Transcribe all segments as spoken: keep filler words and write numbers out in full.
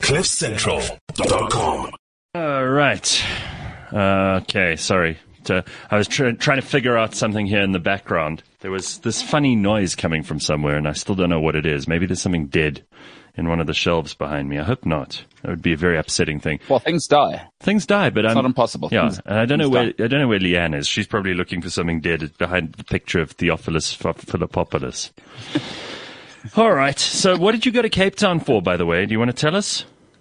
cliff central dot com. All right. Uh, okay, sorry. To, I was tr- trying to figure out something here in the background. There was this funny noise coming from somewhere, and I still don't know what it is. Maybe there's something dead in one of the shelves behind me. I hope not. That would be a very upsetting thing. Well, things die. Things die, but it's I'm not impossible. Yeah, things, and I don't know where die. I don't know where Leanne is. She's probably looking for something dead behind the picture of Theophilus Philippopoulos. All right. So, what did you go to Cape Town for, by the way? Do you want to tell us?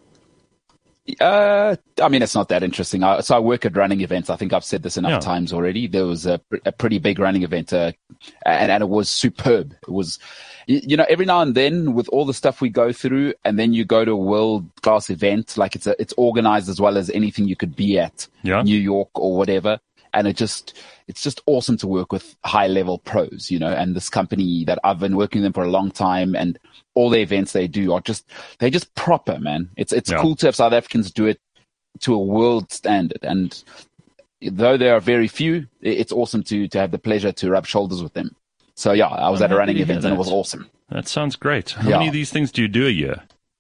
Uh, I mean, it's not that interesting. I, so I work at running events. I think I've said this enough Yeah. times already. There was a, a pretty big running event, uh, and, and it was superb. It was, you, you know, every now and then with all the stuff we go through, and then you go to a world class event, like it's a, it's organized as well as anything you could be at, Yeah. New York or whatever. And it just, it's just awesome to work with high level pros, you know, and this company that I've been working with them for a long time, and all the events they do are just, they're just proper, man. It's, it's Yeah. cool to have South Africans do it to a world standard. And though there are very few, it's awesome to, to have the pleasure to rub shoulders with them. So yeah, I was I'm at a happy running to hear event and it that. was awesome. That sounds great. How Yeah. many of these things do you do a year?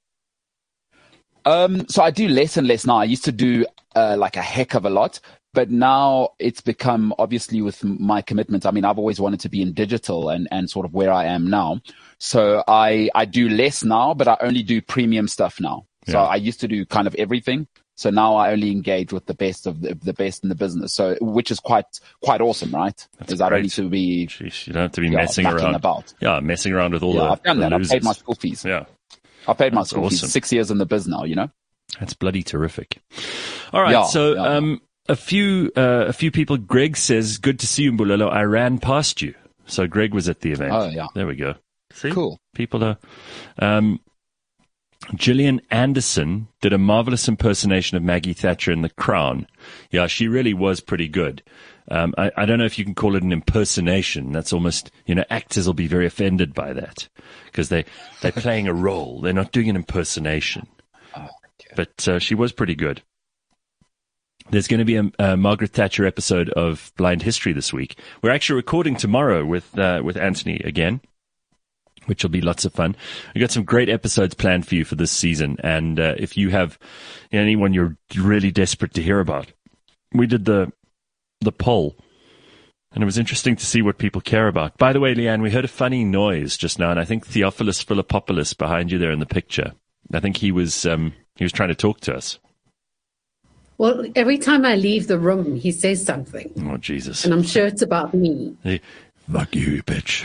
Um, so I do less and less now. I used to do, uh, like a heck of a lot, but now it's become obviously with my commitment. I mean, I've always wanted to be in digital and, and sort of where I am now. So I, I do less now, but I only do premium stuff now. So Yeah. I used to do kind of everything. So now I only engage with the best of the, the best in the business. So, which is quite, quite awesome, right? That's Because I don't great. need to be, Sheesh, you don't have to be yeah, messing mucking around. about. Yeah, messing around with all Yeah, the I've done the that. I've paid my losers. school fees. Yeah, I paid my That's school awesome. fees. Six years in the biz now, you know? that's bloody terrific. All right, Yeah, so yeah. um, a few uh, a few people. Greg says, "Good to see you, Mbulelo. I ran past you." So Greg was at the event. Oh, yeah. There we go. See, Cool. people are. Um, Gillian Anderson did a marvelous impersonation of Maggie Thatcher in The Crown. Yeah, she really was pretty good. Um, I, I don't know if you can call it an impersonation. That's almost, you know, actors will be very offended by that because they, they're playing a role. They're not doing an impersonation. But uh, she was pretty good. There's going to be a, a Margaret Thatcher episode of Blind History this week. We're actually recording tomorrow with uh, with Anthony again, which will be lots of fun. We've got some great episodes planned for you for this season. And uh, if you have anyone you're really desperate to hear about, we did the the poll, and it was interesting to see what people care about. By the way, Leanne, we heard a funny noise just now, and I think Theophilus Philippopoulos behind you there in the picture, I think he was um, he was trying to talk to us. Well, every time I leave the room, he says something, Oh, Jesus. and I'm sure it's about me. Hey, fuck you, you bitch.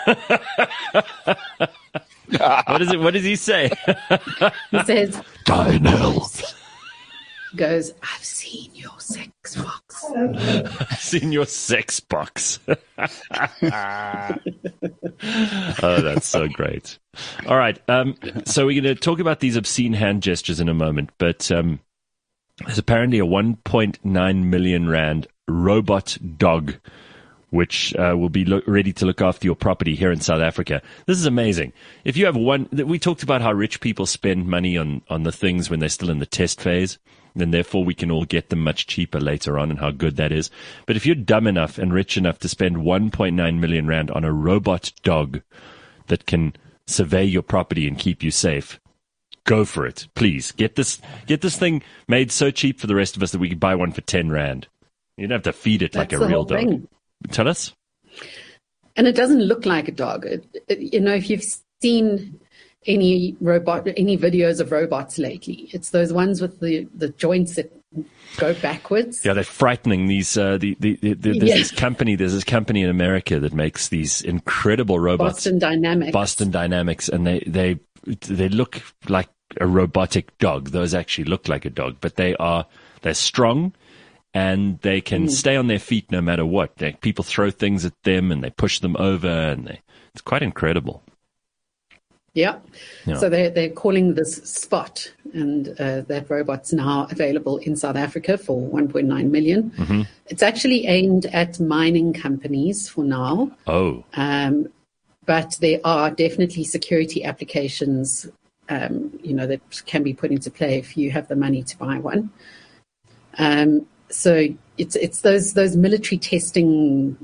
What is it? What does he say? He says, Die in hell. he goes, I've seen your sex box. I've seen your sex box. Oh, that's so great. All right. Um, so we're going to talk about these obscene hand gestures in a moment, but um, there's apparently a one point nine million rand robot dog which uh, will be lo- ready to look after your property here in South Africa. This is amazing. If you have one, we talked about how rich people spend money on, on the things when they're still in the test phase, and therefore we can all get them much cheaper later on, and how good that is. But if you're dumb enough and rich enough to spend one point nine million rand on a robot dog that can survey your property and keep you safe, go for it. Please get this, get this thing made so cheap for the rest of us that we could buy one for ten rand. You don't have to feed it like That's a the real whole dog. thing. Tell us. And it doesn't look like a dog. It, it, you know, if you've seen any robot, any videos of robots lately, it's those ones with the, the joints that go backwards. Yeah, they're frightening. These, uh, the, the, the, the there's Yeah. this company, there's this company in America that makes these incredible robots. Boston Dynamics. Boston Dynamics, and they, they, they look like a robotic dog. Those actually look like a dog, but they are, they're strong. And they can mm. stay on their feet no matter what. They, people throw things at them and they push them over, and they, it's quite incredible. Yeah. Yeah. So they're, they're calling this Spot, and uh, that robot's now available in South Africa for one point nine million. Mm-hmm. It's actually aimed at mining companies for now. Oh. Um, but there are definitely security applications, um, you know, that can be put into play if you have the money to buy one. Um, So it's it's those those military testing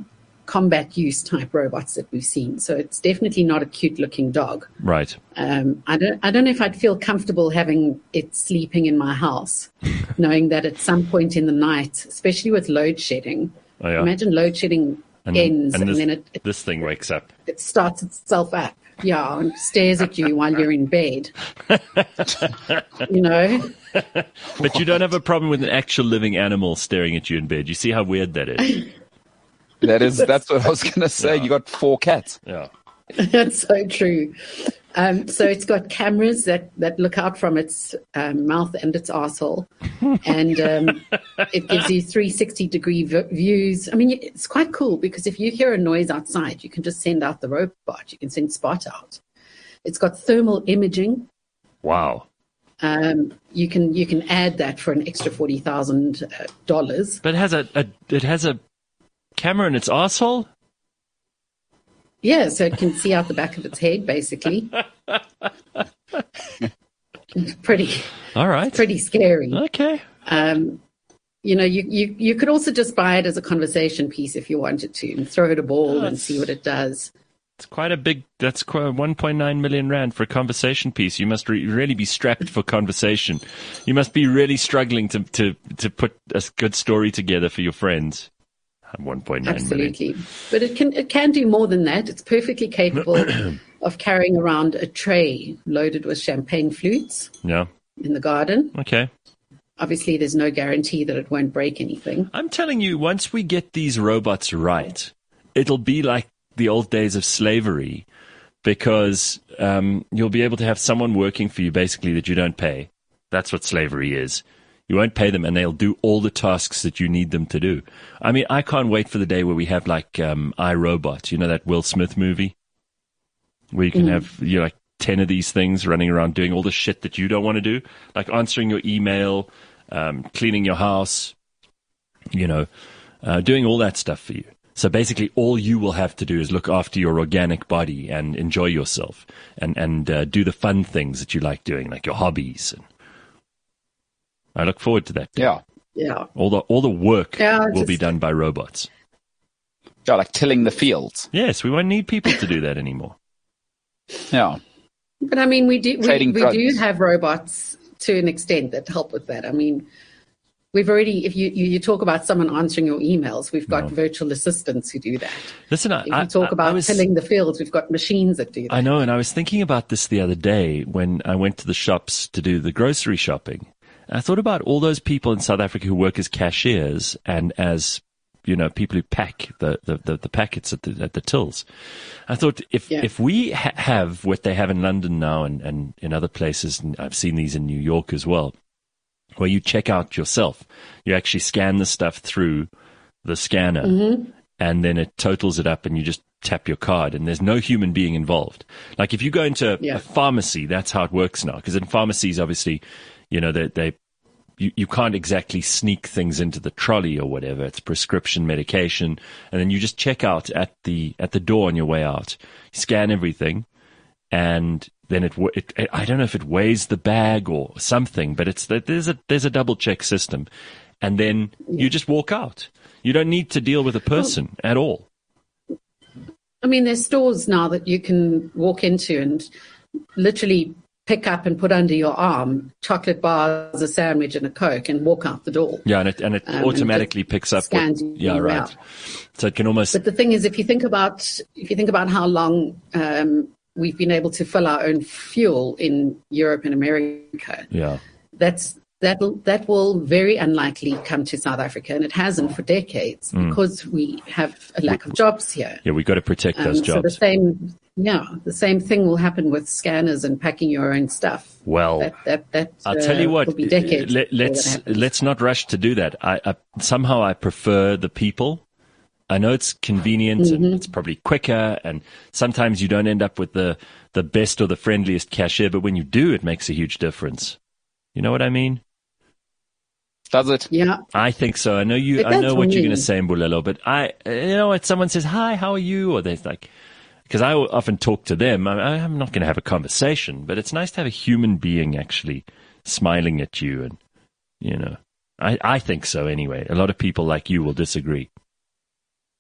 combat use type robots that we've seen. So it's definitely not a cute looking dog. Right. Um, I don't, I don't know if I'd feel comfortable having it sleeping in my house, knowing that at some point in the night, especially with load shedding, Oh, yeah. imagine load shedding And, ends and, and, this, then it, it, this thing wakes up. it starts itself up. Yeah, and stares at you while you're in bed. You know? But you don't have a problem with an actual living animal staring at you in bed. You see how weird that is? That is, that's what I was going to say. Yeah. You got four cats. Yeah. That's so true. Um, so it's got cameras that, that look out from its um, mouth and its arsehole. And um, it gives you three sixty degree v- views. I mean, it's quite cool because if you hear a noise outside, you can just send out the robot. You can send Spot out. It's got thermal imaging. Wow. Um, you can you can add that for an extra forty thousand dollars. But it has a, a it has a camera in its arsehole? Yeah, so it can see out the back of its head, basically. It's pretty, All right. pretty scary. Okay. Um, you know, you, you, you could also just buy it as a conversation piece if you wanted to, and throw it a ball and That's- see what it does. It's quite a big, that's quite one point nine million rand for a conversation piece. You must re- really be strapped for conversation. You must be really struggling to, to, to put a good story together for your friends. one point nine million. Absolutely. But it can it can do more than that. It's perfectly capable of carrying around a tray loaded with champagne flutes Yeah. in the garden. Okay. Obviously, there's no guarantee that it won't break anything. I'm telling you, once we get these robots right, it'll be like the old days of slavery, because um, you'll be able to have someone working for you basically that you don't pay. That's what slavery is. You won't pay them, and they'll do all the tasks that you need them to do. I mean, I can't wait for the day where we have like um, iRobot. You know that Will Smith movie where you can Mm. have you know, like ten of these things running around doing all the shit that you don't want to do, like answering your email, um, cleaning your house, you know, uh, doing all that stuff for you. So basically, all you will have to do is look after your organic body and enjoy yourself, and and uh, do the fun things that you like doing, like your hobbies. And I look forward to that. Yeah. Yeah. All the all the work Yeah, will just- be done by robots. Yeah, like tilling the fields. Yes, we won't need people to do that anymore. Yeah. But I mean, we do we, Trading we drugs. do have robots to an extent that help with that. I mean, we've already, if you, you, you talk about someone answering your emails, we've got No. virtual assistants who do that. Listen, I, If you I, talk I- about I was, tilling the fields, we've got machines that do that. I know, and I was thinking about this the other day when I went to the shops to do the grocery shopping. I thought about all those people in South Africa who work as cashiers and as, you know, people who pack the, the, the, the packets at the, at the tills. I thought if, Yeah. if we ha- have what they have in London now and, and in other places, and I've seen these in New York as well, where you check out yourself, you actually scan the stuff through the scanner Mm-hmm. and then it totals it up and you just tap your card and there's no human being involved. Like if you go into Yeah. a pharmacy, that's how it works now. Because in pharmacies, obviously, you know, they, they you, you can't exactly sneak things into the trolley or whatever. It's prescription medication. And then you just check out at the, at the door on your way out, scan everything. And then it, it, it, I don't know if it weighs the bag or something, but it's, there's a, there's a double check system. And then you just walk out. You don't need to deal with a person at all. I mean, there's stores now that you can walk into and literally pick up and put under your arm chocolate bars, a sandwich, and a Coke, and walk out the door. Yeah, and it, and it Um, and automatically just picks up. scans What, you yeah, right. out. So it can almost. But the thing is, if you think about if you think about how long um, we've been able to fill our own fuel in Europe and America, Yeah. that's that that will very unlikely come to South Africa, and it hasn't for decades Mm. because we have a lack of jobs here. Yeah, we've got to protect Um, those so the jobs. same, yeah, the same thing will happen with scanners and packing your own stuff. Well, That that that I'll uh, tell you what. will be decades. Let, before that let's happens. let's not rush to do that. I, I somehow I prefer the people. I know it's convenient Mm-hmm. and it's probably quicker, and sometimes you don't end up with the the best or the friendliest cashier, but when you do, it makes a huge difference. You know what I mean? Does it? Yeah, I think so. I know you. It I know does what for you're me. going to say, Mbulelo, but I, you know, what someone says, "Hi, how are you?" or there's like, because I often talk to them. I, I'm not going to have a conversation, but it's nice to have a human being actually smiling at you, and you know, I, I think so anyway. A lot of people like you will disagree.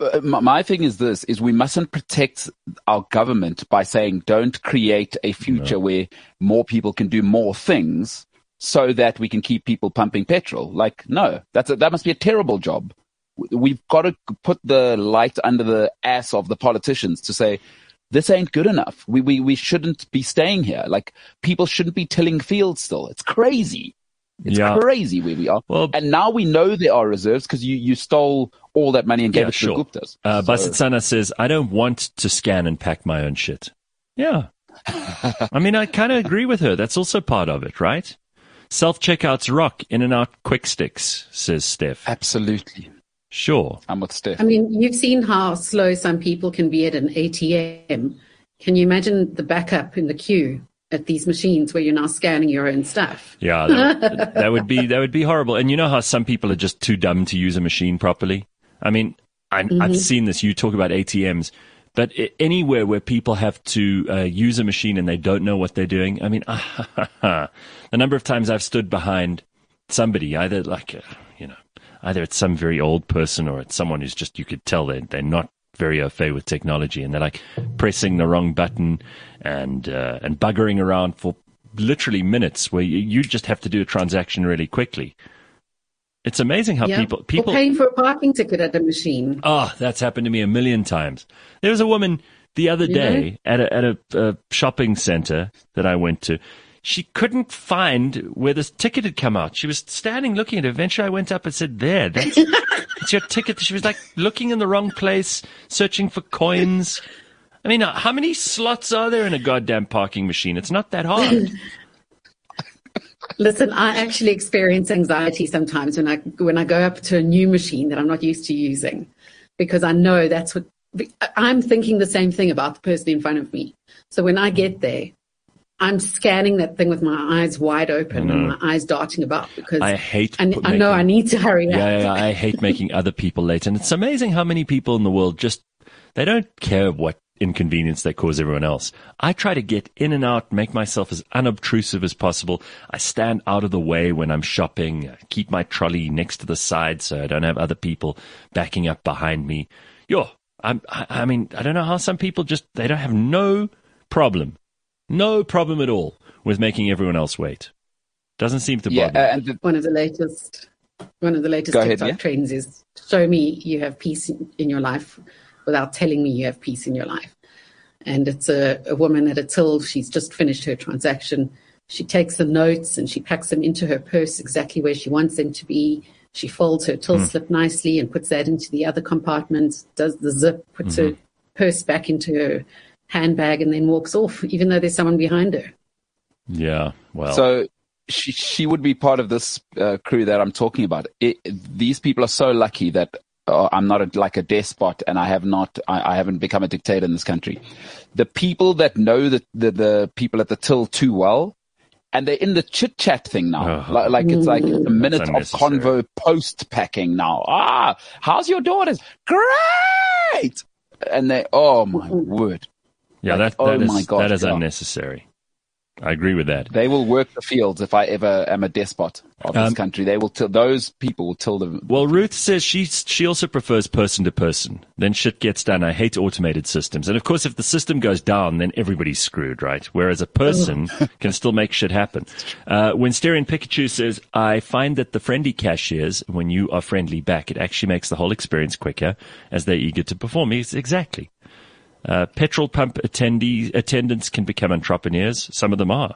my, my thing is this, is we mustn't protect our government by saying don't create a future no. where more people can do more things so that we can keep people pumping petrol. Like, no, that's a, that must be a terrible job. We've got to put the light under the ass of the politicians to say, this ain't good enough. We, we, we shouldn't be staying here. Like, people shouldn't be tilling fields still. It's crazy. It's yeah. crazy where we are. Well, and now we know there are reserves because you, you stole all that money and gave yeah, it to sure. the Guptas. Uh, so. Basitsana says, I don't want to scan and pack my own shit. Yeah. I mean, I kind of agree with her. That's also part of it, right? Self-checkouts rock, in and out quick sticks, says Steph. Absolutely. Sure. I'm with Steph. I mean, you've seen how slow some people can be at an A T M. Can you imagine the backup in the queue at these machines where you're now scanning your own stuff? Yeah, that, that would be that would be horrible. And you know how some people are just too dumb to use a machine properly? I mean, I, mm-hmm. I've seen this. You talk about A T Ms, but anywhere where people have to uh, use a machine and they don't know what they're doing. I mean, the number of times I've stood behind somebody, either like, uh, you know, either it's some very old person or it's someone who's just, you could tell they're, they're not very au fait with technology, and they're like pressing the wrong button and uh, and buggering around for literally minutes where you, you just have to do a transaction really quickly. It's amazing how yeah. people people or paying for a parking ticket at a machine. Oh, that's happened to me a million times. There was a woman the other day yeah. at a at a, a shopping center that I went to. She couldn't find where this ticket had come out. She was standing looking at it. Eventually I went up and said, there, that's, that's your ticket. She was like looking in the wrong place, searching for coins. I mean, how many slots are there in a goddamn parking machine? It's not that hard. Listen, I actually experience anxiety sometimes when I when I go up to a new machine that I'm not used to using, because I know that's what I'm thinking the same thing about the person in front of me. So when I get there, I'm scanning that thing with my eyes wide open and my eyes darting about because I hate. I, making, I know I need to hurry yeah, up. Yeah, yeah, I hate making other people late, and it's amazing how many people in the world just they don't care what inconvenience they cause everyone else. I try to get in and out, make myself as unobtrusive as possible. I stand out of the way when I'm shopping. I keep my trolley next to the side so I don't have other people backing up behind me. Yo, I'm, I, I mean, I don't know how some people just they don't have no problem. No problem at all with making everyone else wait. Doesn't seem to bother. Yeah, uh, and the, one of the latest, one of the latest Go TikTok ahead, yeah? trends is show me you have peace in, in your life without telling me you have peace in your life. And it's a, a woman at a till. She's just finished her transaction. She takes the notes and she packs them into her purse exactly where she wants them to be. She folds her till mm. slip nicely and puts that into the other compartment, does the zip, puts mm-hmm. her purse back into her handbag and then walks off, even though there's someone behind her. Yeah, well. So she she would be part of this uh, crew that I'm talking about. It, these people are so lucky that uh, I'm not a, like a despot, and I have not, I, I haven't become a dictator in this country. The people that know the, the, the people at the till too well, and they're in the chit chat thing now. Oh. Like, like it's like a minute of convo post packing now. Ah, how's your daughters? Great! And they, oh my word. Yeah, like, that, that oh is, my gosh, that is yeah. unnecessary. I agree with that. They will work the fields if I ever am a despot of this um, country. They will till those people will till them. Well, Ruth says she she also prefers person to person. Then shit gets done. I hate automated systems. And of course, if the system goes down, then everybody's screwed, right? Whereas a person can still make shit happen. Uh, when Stereo Pikachu says, I find that the friendly cashiers, when you are friendly back, it actually makes the whole experience quicker as they're eager to perform. It's exactly. Uh, petrol pump attendee, attendants can become entrepreneurs. Some of them are.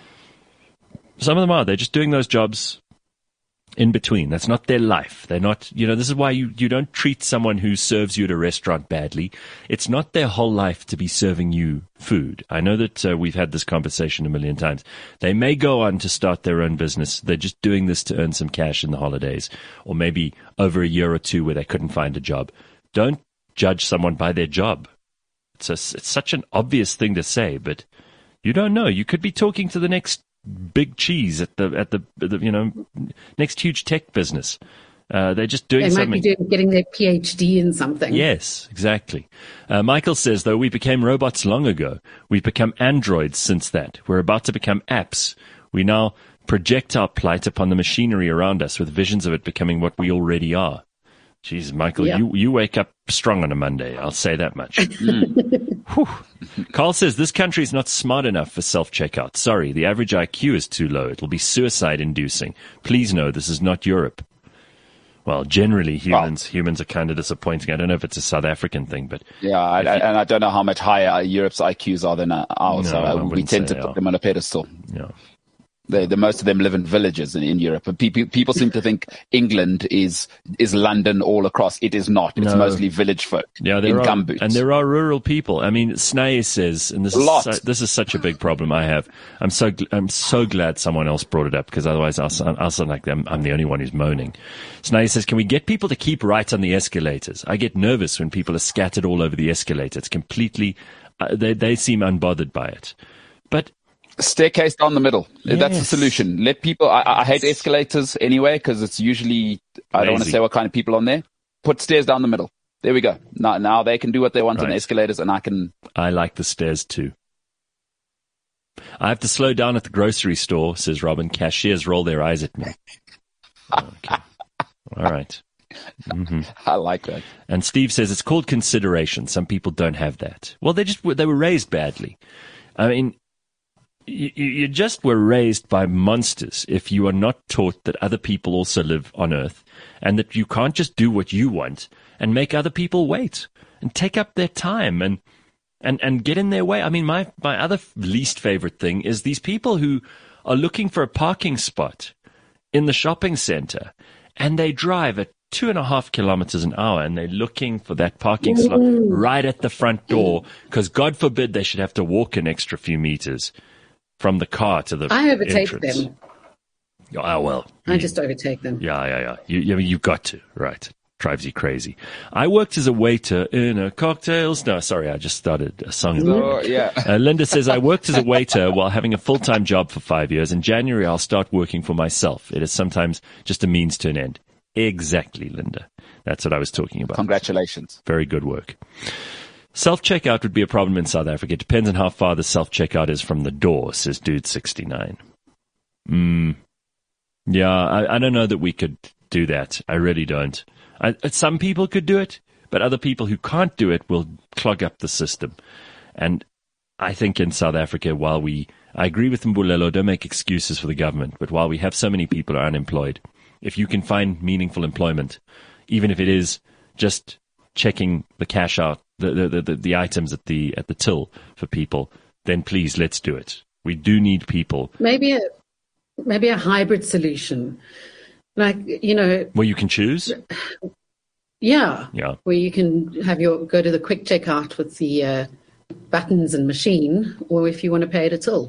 Some of them are. They're just doing those jobs in between. That's not their life. They're not, you know, this is why you, you don't treat someone who serves you at a restaurant badly. It's not their whole life to be serving you food. I know that uh, we've had this conversation a million times. They may go on to start their own business. They're just doing this to earn some cash in the holidays, or maybe over a year or two where they couldn't find a job. Don't judge someone by their job. It's, a, it's such an obvious thing to say, but you don't know. You could be talking to the next big cheese at the at the, the you know next huge tech business. Uh, they're just doing they something. They might be doing, getting their P H D in something. Yes, exactly. Uh, Michael says, though, we became robots long ago. We've become androids since that. We're about to become apps. We now project our plight upon the machinery around us with visions of it becoming what we already are. Jeez, Michael, Yeah. you, you wake up strong on a Monday. I'll say that much. Whew. Carl says, this country is not smart enough for self-checkout. Sorry, the average I Q is too low. It'll be suicide-inducing. Please know this is not Europe. Well, generally, humans wow. humans are kind of disappointing. I don't know if it's a South African thing, but... Yeah, I, you, and I don't know how much higher Europe's I Qs are than ours, no, so we tend to put are. them on a pedestal. Yeah. The, the most of them live in villages in, in Europe. But people, people seem to think England is is London all across. It is not. It's no. mostly village folk yeah, there in are, gumboots. And there are rural people. I mean, Snae says, and this is, so, this is such a big problem I have. I'm so I'm so glad someone else brought it up, because otherwise I'll sound, I'll sound like I'm, I'm the only one who's moaning. Snae says, can we get people to keep right on the escalators? I get nervous when people are scattered all over the escalator. It's completely, uh, they, they seem unbothered by it. But staircase down the middle. Yes. That's the solution. Let people, I, I hate escalators anyway, because it's usually, I don't want to say what kind of people on there. Put stairs down the middle. There we go. Now, now they can do what they want right. on escalators, and I can. I like the stairs too. I have to slow down at the grocery store, says Robin. Cashiers roll their eyes at me. Okay. All right. Mm-hmm. I like that. And Steve says it's called consideration. Some people don't have that. Well, they just, they were raised badly. I mean, You, you just were raised by monsters if you are not taught that other people also live on Earth, and that you can't just do what you want and make other people wait and take up their time and and, and get in their way. I mean, my, my other least favorite thing is these people who are looking for a parking spot in the shopping center, and they drive at two and a half kilometers an hour, and they're looking for that parking slot right at the front door, because God forbid they should have to walk an extra few meters from the car to the I overtake entrance. them. Oh, well. I you, just overtake them. Yeah, yeah, yeah. You, you, you've got to. Right. Drives you crazy. I worked as a waiter in a cocktails. No, sorry, I just started a song. Oh, yeah. Uh, Linda says, I worked as a waiter while having a full-time job for five years. In January, I'll start working for myself. It is sometimes just a means to an end. Exactly, Linda. That's what I was talking about. Congratulations. Very good work. Self-checkout would be a problem in South Africa. It depends on how far the self-checkout is from the door, says Dude sixty-nine. Mm. Yeah, I, I don't know that we could do that. I really don't. I, some people could do it, but other people who can't do it will clog up the system. And I think in South Africa, while we, I agree with Mbulelo, don't make excuses for the government, but while we have so many people who are unemployed, if you can find meaningful employment, even if it is just checking the cash out, the, the, the, the items at the at the till for people, then please, let's do it. We do need people. Maybe a maybe a hybrid solution, like, you know, where you can choose. Yeah, yeah, where you can have your go to the quick checkout with the uh, buttons and machine, or if you want to pay at a till.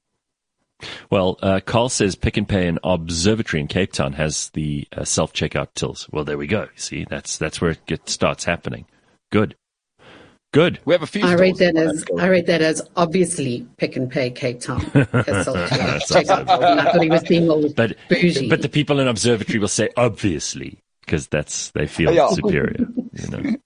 Well, uh, Carl says Pick and Pay and Observatory in Cape Town has the uh, self-checkout tills. Well, there we go. See, that's that's where it gets, starts happening. Good, good. We have a few. I rate that as I rate that as obviously Pick and Pay Cape Town. Self-checkout. I thought he was being all but, bougie. But the people in Observatory will say obviously, because that's they feel yeah. superior. You know.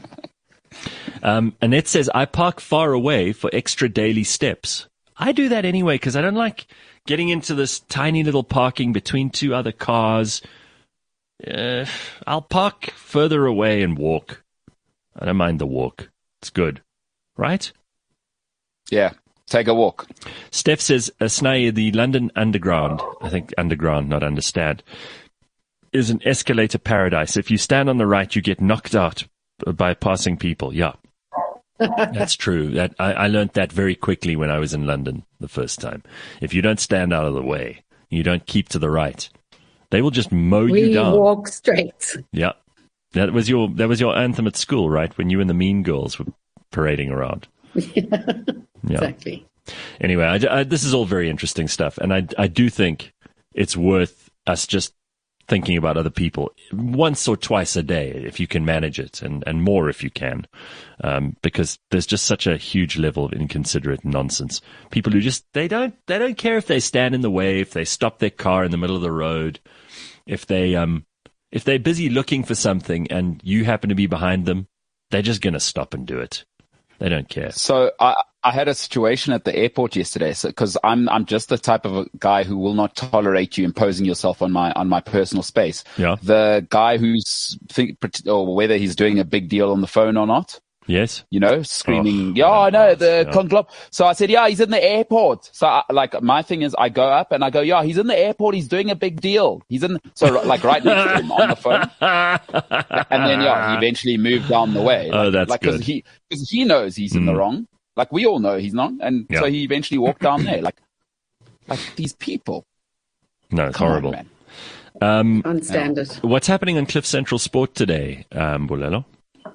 Um, Annette says I park far away for extra daily steps. I do that anyway because I don't like getting into this tiny little parking between two other cars. Uh, I'll park further away and walk. I don't mind the walk. It's good. Right? Yeah. Take a walk. Steph says, uh, Snae, the London Underground, I think underground, not understand, is an escalator paradise. If you stand on the right, you get knocked out by passing people. Yeah. That's true. That I, I learned that very quickly when I was in London the first time. If you don't stand out of the way, you don't keep to the right, they will just mow we you down. We walk straight. Yeah, that was your that was your anthem at school, right? When you and the Mean Girls were parading around. Yeah, yeah. Exactly. Anyway, I, I, this is all very interesting stuff, and I I do think it's worth us just thinking about other people once or twice a day, if you can manage it, and, and more if you can, um, because there's just such a huge level of inconsiderate nonsense. People who just, they don't, they don't care if they stand in the way, if they stop their car in the middle of the road, if they, um, if they're busy looking for something and you happen to be behind them, they're just going to stop and do it. They don't care. So I, I had a situation at the airport yesterday, so because I'm I'm just the type of a guy who will not tolerate you imposing yourself on my on my personal space. Yeah. The guy who's think or whether he's doing a big deal on the phone or not. Yes. You know, screaming, Oh, yeah, I know, the yeah. conglom. So I said, yeah, he's in the airport. So I, like, my thing is I go up and I go, yeah, he's in the airport. He's doing a big deal. He's in, so like right next to him on the phone. And then, yeah, he eventually moved down the way. Like, Oh, that's like, good. Cause he, cause he knows he's in the wrong. Like we all know he's not. And Yeah. so he eventually walked down there. Like, like these people. No, it's Come on, horrible. man. Um, Can't stand it. what's happening on Cliff Central Sport today, um, Bulelo?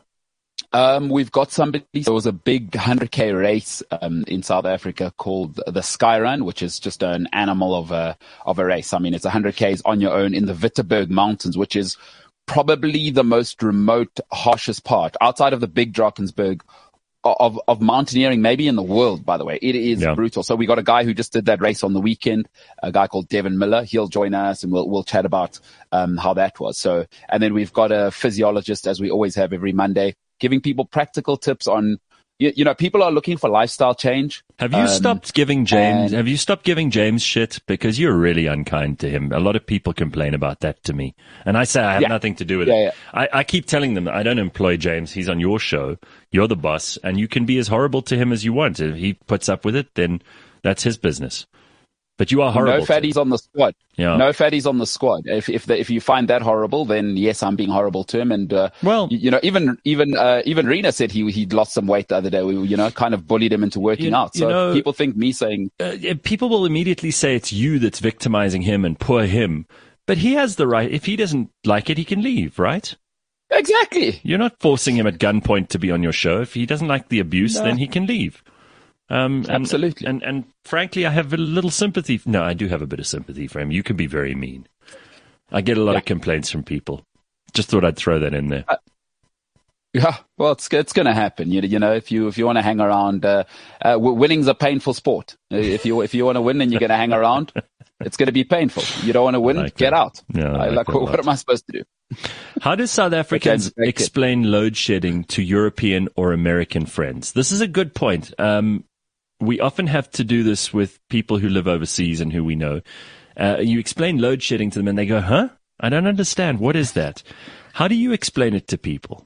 Um, we've got somebody, there was a big one hundred K race, um, in South Africa called the Sky Run, which is just an animal of a, of a race. I mean, it's one hundred Ks on your own in the Witteberg Mountains, which is probably the most remote, harshest part outside of the big Drakensberg of, of mountaineering, maybe in the world, by the way. It is Yeah. brutal. So we got a guy who just did that race on the weekend, a guy called Devin Miller. He'll join us and we'll, we'll chat about, um, how that was. So, and then we've got a physiologist, as we always have every Monday, giving people practical tips on, you, you know, people are looking for lifestyle change. Have you Um, stopped giving James? and- Have you stopped giving James shit because you're really unkind to him? A lot of people complain about that to me, and I say I have Yeah. nothing to do with Yeah, it. yeah. I, I keep telling them that I don't employ James. He's on your show. You're the boss, and you can be as horrible to him as you want. If he puts up with it, then that's his business. But you are horrible. No to him. fatties on the squad. Yeah. No fatties on the squad. If if the, if you find that horrible, then yes, I'm being horrible to him. And uh, Well- you, you know, even even uh, even Rena said he he'd lost some weight the other day. We you know kind of bullied him into working You- out. you So know- people think me saying Uh, people will immediately say it's you that's victimizing him and poor him. But he has the right. If he doesn't like it, he can leave, right? exactly. You're not forcing him at gunpoint to be on your show. If he doesn't like the abuse, No. then he can leave. Um, and, Absolutely. And, and frankly, I have a little sympathy. No, I do have a bit of sympathy for him. You can be very mean. I get a lot Yeah. of complaints from people. Just thought I'd throw that in there. Yeah, well, it's it's going to happen. You, you know, if you if you want to hang around, uh, uh, w- winning's a painful sport. Uh, If you if you want to win and you're going to hang around, it's going to be painful. You don't want to win, like get that. out. Yeah, I I like like that a what, lot. am I supposed to do? How do South Africans Okay, explain load shedding to European or American friends? This is a good point. Um, we often have to do this with people who live overseas and who we know. Uh, you explain load shedding to them and they go, huh? I don't understand. What is that? How do you explain it to people?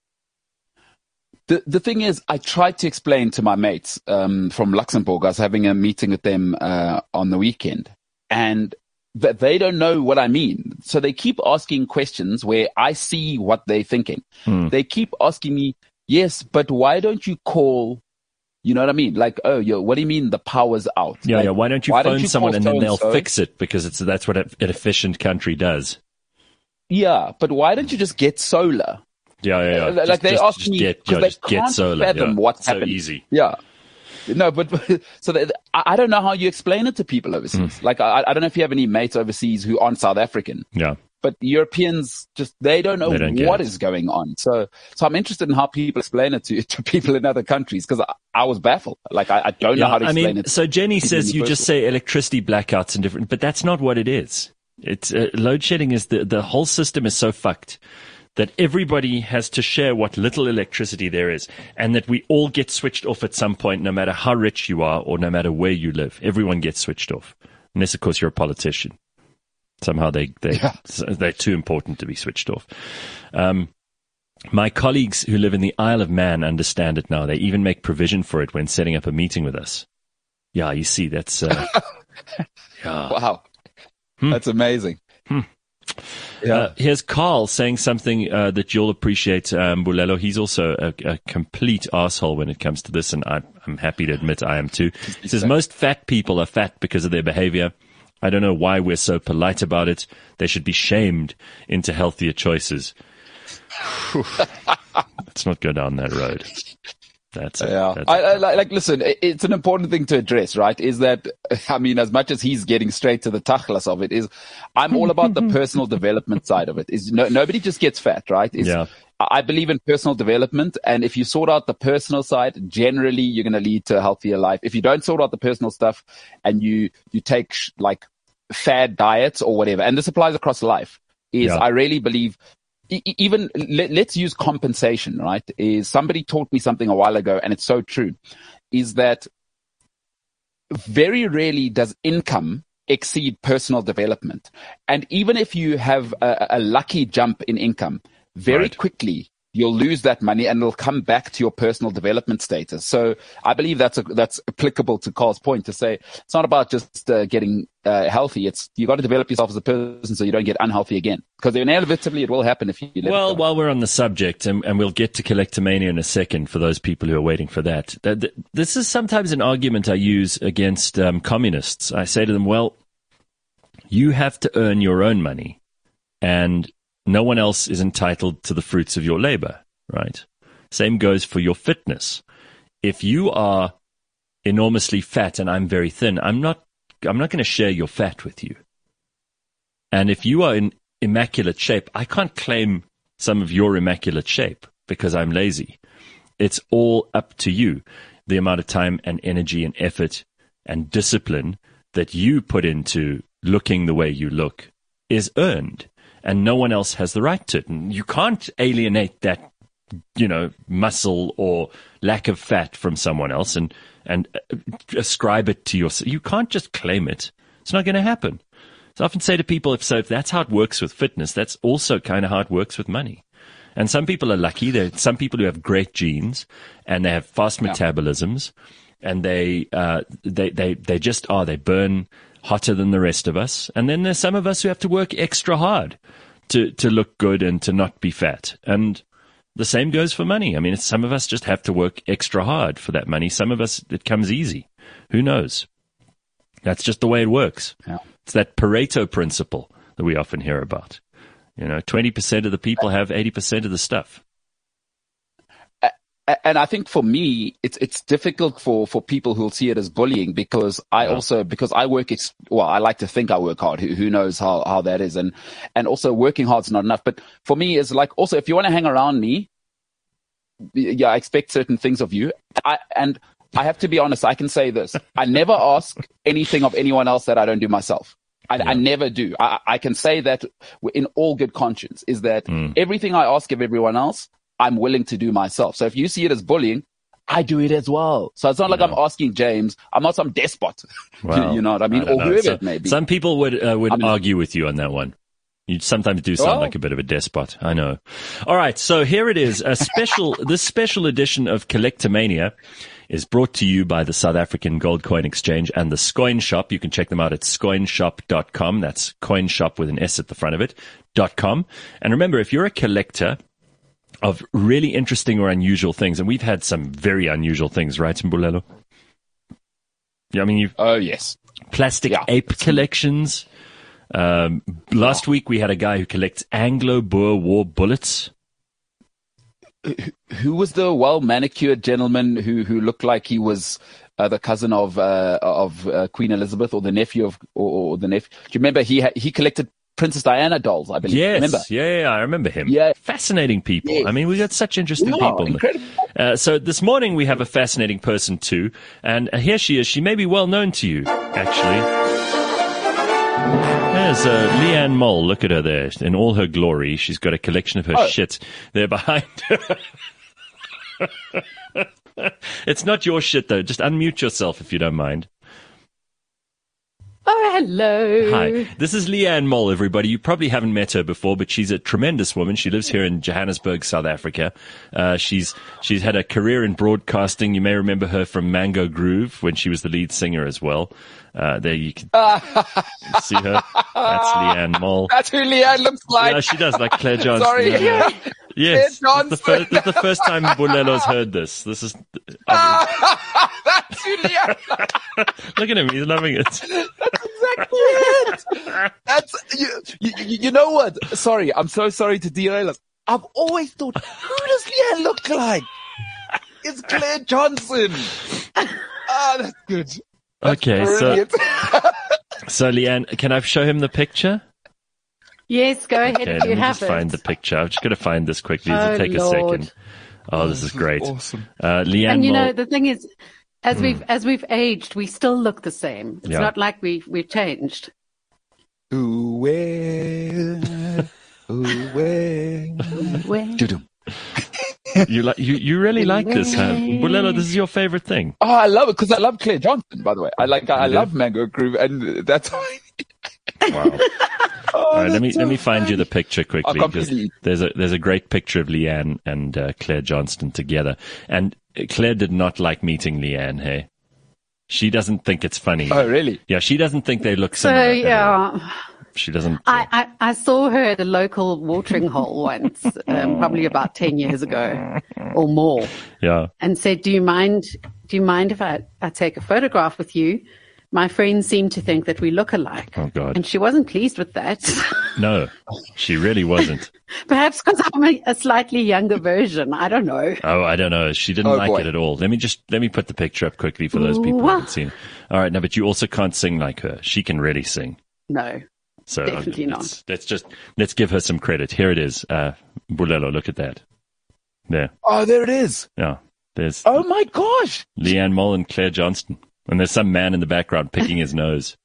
The the thing is, I tried to explain to my mates um, from Luxembourg. I was having a meeting with them uh, on the weekend, and th- they don't know what I mean. So they keep asking questions where I see what they're thinking. Hmm. They keep asking me, "Yes, but why don't you call?" You know what I mean? Like, oh, yo, what do you mean the power's out? Yeah, Like, yeah. Why don't you why phone don't you someone call and then they'll so-and-so? fix it because it's that's what a- an efficient country does. Yeah, but why don't you just get solar? Yeah, yeah, yeah. Uh, like Just- they just- ask just me get, because yeah, they just get can't solar. fathom Yeah. what's so happening. easy. Yeah. No, but so that, I I don't know how you explain it to people overseas. Mm. Like, I, I don't know if you have any mates overseas who aren't South African, Yeah. but Europeans just, they don't know They don't get what it. is going on. So, so I'm interested in how people explain it to, to people in other countries because I, I was baffled. Like, I, I don't know how to I explain mean, it. so Jenny to says you universal. just say electricity blackouts and different, but that's not what it is. It's uh, load shedding is the the whole system is so fucked that everybody has to share what little electricity there is, and that we all get switched off at some point, no matter how rich you are or no matter where you live. Everyone gets switched off, unless of course you're a politician. Somehow they they Yeah. they're too important to be switched off. Um, my colleagues who live in the Isle of Man understand it now. They even make provision for it when setting up a meeting with us. Yeah, you see, that's uh, yeah. Wow. Hmm. That's amazing. Yeah. Uh, here's Carl saying something uh, that you'll appreciate, um, Bulelo. He's also a, a complete asshole when it comes to this, and I, I'm happy to admit I am too. He says most fat people are fat because of their behavior. I don't know why we're so polite about it. They should be shamed into healthier choices. Let's not go down that road. That's it. Yeah, That's I, it. I, like, like, listen, it- it's an important thing to address, right? Is that, I mean, as much as he's getting straight to the tachlas of it, is I'm all about the personal development side of it. Is no, nobody just gets fat, right? Is, Yeah. I believe in personal development, and if you sort out the personal side, generally you're going to lead to a healthier life. If you don't sort out the personal stuff and you you take sh- like fad diets or whatever, and this applies across life, is Yeah. I really believe. E- e- Even let, let's use compensation, right? Is somebody taught me something a while ago, and it's so true. is that very rarely does income exceed personal development. And even if you have a, a lucky jump in income, very Right. quickly you'll lose that money and it'll come back to your personal development status. So I believe that's a, that's applicable to Carl's point to say it's not about just uh, getting uh, healthy. It's you got to develop yourself as a person so you don't get unhealthy again, because inevitably it will happen if you let Well, it go. while we're on the subject, and, and we'll get to Collectomania in a second for those people who are waiting for that, th- th- this is sometimes an argument I use against um, communists. I say to them, well, you have to earn your own money, and no one else is entitled to the fruits of your labor, right? Same goes for your fitness. If you are enormously fat and I'm very thin, I'm not I'm not going to share your fat with you. And if you are in immaculate shape, I can't claim some of your immaculate shape because I'm lazy. It's all up to you. The amount of time and energy and effort and discipline that you put into looking the way you look is earned, and no one else has the right to it. And you can't alienate that, you know, muscle or lack of fat from someone else and, and ascribe it to yourself. You can't just claim it. It's not going to happen. So I often say to people, if so, if that's how it works with fitness, that's also kind of how it works with money. And some people are lucky. There are some people who have great genes and they have fast Yeah. metabolisms, and they, uh, they, they, they just are, they burn hotter than the rest of us. And then there's some of us who have to work extra hard to, to look good and to not be fat. And the same goes for money. I mean, it's, some of us just have to work extra hard for that money. Some of us, it comes easy. Who knows? That's just the way it works. Yeah. It's that Pareto principle that we often hear about. You know, twenty percent of the people have eighty percent of the stuff. And I think for me, it's it's difficult for, for people who'll see it as bullying, because I Yeah. also, because I work, ex- well, I like to think I work hard. Who, who knows how, how that is? And, and also working hard's not enough. But for me, it's like, also, if you want to hang around me, yeah, I expect certain things of you. I, and I have to be honest, I can say this. I never ask anything of anyone else that I don't do myself. I, Yeah. I never do. I, I can say that in all good conscience, is that Mm. everything I ask of everyone else, I'm willing to do myself. So if you see it as bullying, I do it as well. So it's not like Yeah. I'm asking James. I'm not some despot. Well, you know what I mean? don't Or know. whoever So- it may be. Some people would uh, would I mean- argue with you on that one. You sometimes do sound Well- like a bit of a despot. I know. All right, so here it is. A special this special edition of Collectomania is brought to you by the South African Gold Coin Exchange and the Scoin Shop. You can check them out at scoin shop dot com. That's coin shop with an S at the front of it, dot com. And remember, if you're a collector of really interesting or unusual things, and we've had some very unusual things, right, Mbulelo? Yeah, I mean, you've Oh, yes. plastic Yeah. ape collections. Um, last week we had a guy who collects Anglo-Boer war bullets. Who was the well manicured gentleman who, who looked like he was uh, the cousin of uh, of uh, Queen Elizabeth, or the nephew of, or, or the nephew? Do you remember he ha- he collected Princess Diana dolls? I believe. Yes, Remember? yeah, yeah, yeah, I remember him. Yeah. Fascinating people. Yes. I mean, we got such interesting Yeah, people. incredible. Uh, so this morning we have a fascinating person too, and uh, here she is. She may be well known to you, actually. There's uh, Leanne Mole. Look at her there in all her glory. She's got a collection of her Oh. shit there behind her. It's not your shit though. Just unmute yourself if you don't mind. Oh, hello. Hi, this is Leanne Mole, everybody. You probably haven't met her before, but she's a tremendous woman. She lives here in Johannesburg, South Africa. Uh, she's she's had a career in broadcasting. You may remember her from Mango Groove when she was the lead singer as well. Uh, there you can see her. That's Leanne Mole. That's who Leanne looks like. Yeah, she does, like Claire Johnson. Sorry. Yeah. Yes, Claire this is the first, this is the first time Bulelo's heard this. This is. I That's who Leanne. mean, look at him; he's loving it. Exactly it. That's you, you. You know what? Sorry, I'm so sorry to derail us. I've always thought, who does Leanne look like? It's Claire Johnson. Ah, that's good. That's Okay, so brilliant. so Leanne, can I show him the picture? Yes, go ahead. Okay, You let me have just it. find the picture. I'm just going to find this quickly. It'll Oh, take a Lord. second. Oh, this is great. Awesome. Uh, Leanne And you Mole- know, the thing is, as we've as we've aged, we still look the same. It's Yeah. not like we we've changed. Ooh, well, ooh, well. Well, Doo-doo. you, like, you, you really like this, huh? Bulelo, this is your favorite thing. Oh, I love it because I love Claire Johnson, by the way. I like, I, I love Mango Groove, and that's why. Wow. Oh, All right, let me so let me find funny. you the picture quickly, Oh, because completely. there's a there's a great picture of Leanne and uh, Claire Johnston together, and Claire did not like meeting Leanne. Hey, she doesn't think it's funny. Oh, really? Yeah, she doesn't think they look So similar. at all. yeah, She doesn't. I, I, I saw her at a local watering hole once, um, probably about ten years ago or more, Yeah. and said, "Do you mind? Do you mind if I, I take a photograph with you? My friends seem to think that we look alike." Oh God. And she wasn't pleased with that. No, she really wasn't. Perhaps because I'm a, a slightly younger version. I don't know. Oh, I don't know. She didn't Oh, like boy. it at all. Let me just let me put the picture up quickly for those people who haven't seen it. All right, no, but you also can't sing like her. She can really sing. No. So Definitely not. let's, let's just let's give her some credit. Here it is. Uh, Bulelo, look at that. There. Oh, there it is. Yeah. There's Oh my gosh. Leanne Moll and Claire Johnston. And there's some man in the background picking his nose.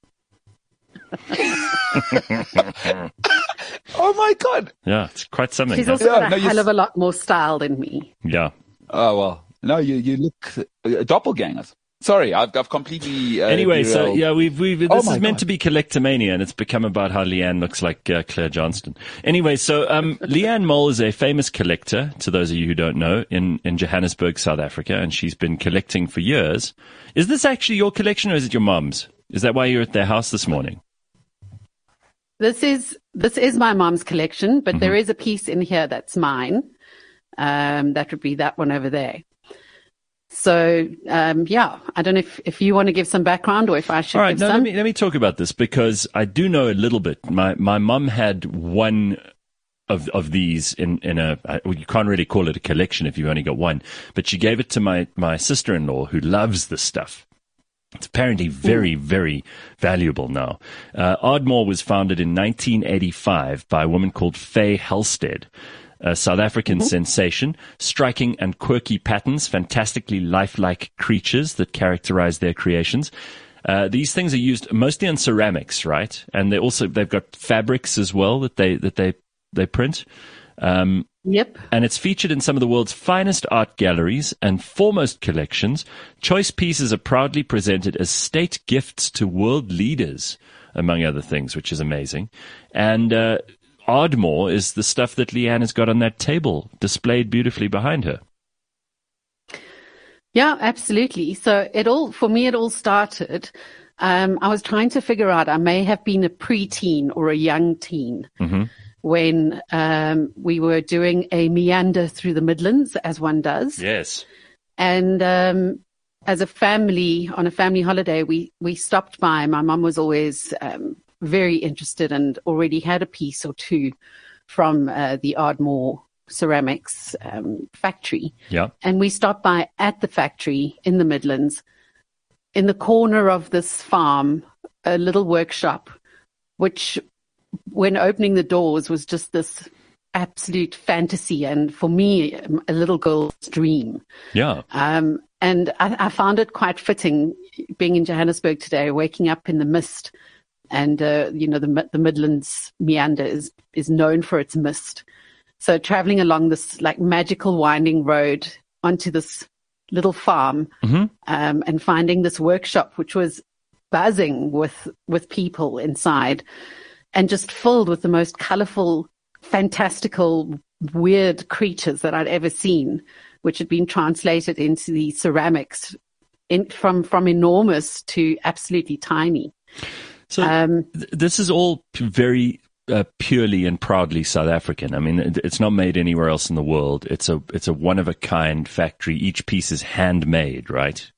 Oh my God. Yeah, it's quite something. She's huh? also Yeah, got a no, you hell s- of a lot more style than me. Yeah. Oh, well. No, you, you look uh, doppelgangers. Sorry, I've, I've completely. Uh, Anyway, so derailed. yeah, we've we've this Oh is my meant God. to be Collectomania, and it's become about how Leanne looks like uh, Claire Johnston. Anyway, so um, Leanne Moll is a famous collector. To those of you who don't know, in in Johannesburg, South Africa, and she's been collecting for years. Is this actually your collection, or is it your mum's? Is that why you're at their house this morning? This is this is my mom's collection, but Mm-hmm. there is a piece in here that's mine. Um, that would be that one over there. So um, yeah, I don't know if, if you want to give some background or if I should All right, give now let some. me let me talk about this because I do know a little bit. My my mum had one of of these in in a uh, well, you can't really call it a collection if you've only got one, but she gave it to my my sister-in-law who loves this stuff. It's apparently very, very valuable now. Uh, Ardmore was founded in nineteen eighty-five by a woman called Faye Halstead, a South African sensation, striking and quirky patterns, fantastically lifelike creatures that characterize their creations. Uh, these things are used mostly on ceramics, right? And they also they've got fabrics as well that they that they they print. Um, Yep. and it's featured in some of the world's finest art galleries and foremost collections. Choice pieces are proudly presented as state gifts to world leaders, among other things, which is amazing. And uh, Ardmore is the stuff that Leanne has got on that table, displayed beautifully behind her. Yeah, absolutely. So it all, for me, it all started. Um, I was trying to figure out, I may have been a preteen or a young teen Mm-hmm. when um, we were doing a meander through the Midlands, as one does. Yes. And um, as a family, on a family holiday, we, we stopped by. My mum was always um, very interested and already had a piece or two from uh, the Ardmore ceramics um, factory. Yeah. And we stopped by at the factory in the Midlands. In the corner of this farm, a little workshop, which when opening the doors was just this absolute fantasy. And for me, a little girl's dream. Yeah. Um, and I, I found it quite fitting being in Johannesburg today, waking up in the mist. And, uh, you know, the, the Midlands meander is, is known for its mist. So traveling along this like magical winding road onto this little farm, Mm-hmm. um, and finding this workshop, which was buzzing with, with people inside and just filled with the most colorful, fantastical, weird creatures that I'd ever seen, which had been translated into the ceramics in, from, from enormous to absolutely tiny. So Um, th- this is all p- very uh, purely and proudly South African. I mean, it- it's not made anywhere else in the world. It's a it's a one of a kind factory. Each piece is handmade, right?